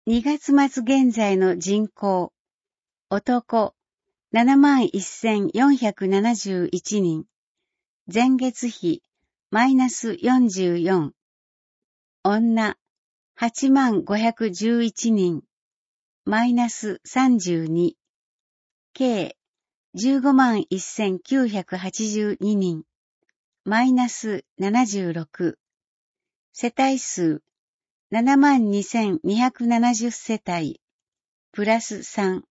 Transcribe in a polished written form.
2月末現在の人口、男、71,471 人、前月比、マイナス44、女、85,511 人、マイナス32、計、151,982 人、マイナス76、世帯数、72,270 世帯、プラス3、